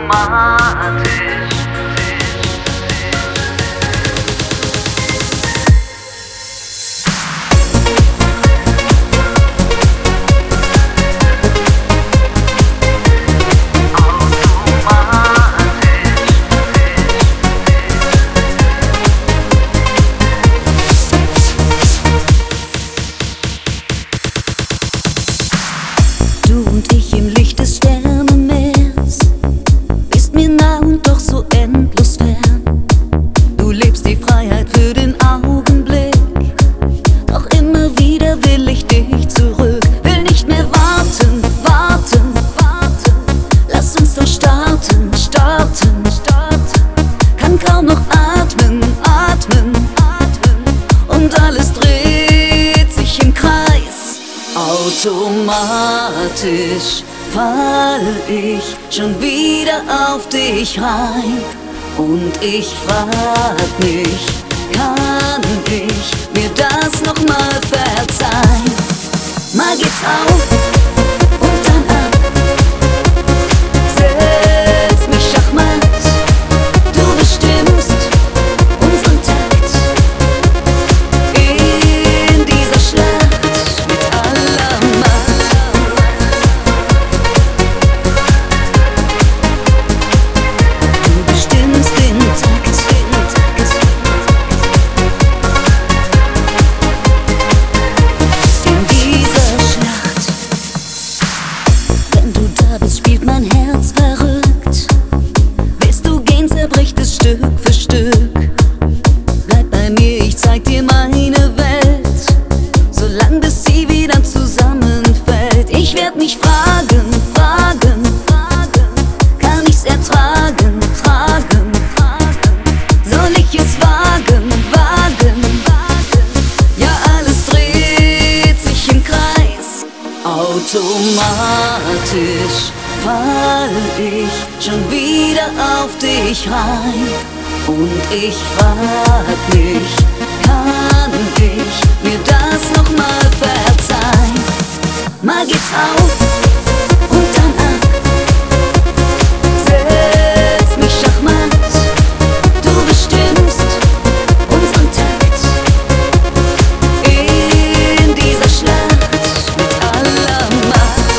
automatisch. Du und ich im Licht des Sternenmeers, bist mir nah und doch so endlos fern. Du lebst die Freiheit für den Augenblick, doch immer wieder will ich dich zurück. Will nicht mehr warten, warten, warten. Lass uns doch starten, starten, starten. Kann kaum noch atmen, atmen, atmen. Und alles dreht sich im Kreis. Automatisch fall ich schon wieder auf dich rein. Und ich frag mich, kann ich mir das nochmal verzeihen? Mal geht's auf und dann ab. Setz mich Schachmatt, du bestimmst unseren Takt in dieser Schlacht mit aller Macht. Du bestimmst den Takt, den Takt in dieser Schlacht. Wenn du da bist, spielt mein Herz verrückt. Willst du gehen, zerbricht es Stück für Stück. Bleib bei mir, ich zeig dir meine Welt, solang bis sie wieder zusammenfällt. Ich werd mich fragen, fragen, fragen. Kann ich's ertragen, tragen, tragen? Soll ich es wagen, wagen, wagen? Ja, alles dreht sich im Kreis. Automatisch fall ich schon wieder auf dich rein. Und ich frag mich, kann ich mir das nochmal verzeihen? Mal geht's auf und dann ab. Setz mich Schachmatt, du bestimmst unseren Takt in dieser Schlacht mit aller Macht.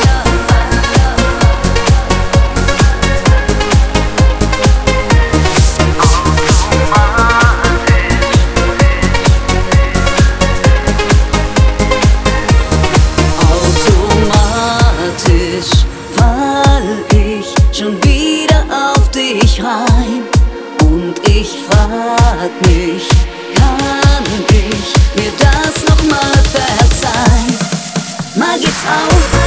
Automatisch fall ich schon wieder auf dich rein. Und ich frag mich, kann ich mir das nochmal verzeihen? Mal geht's auf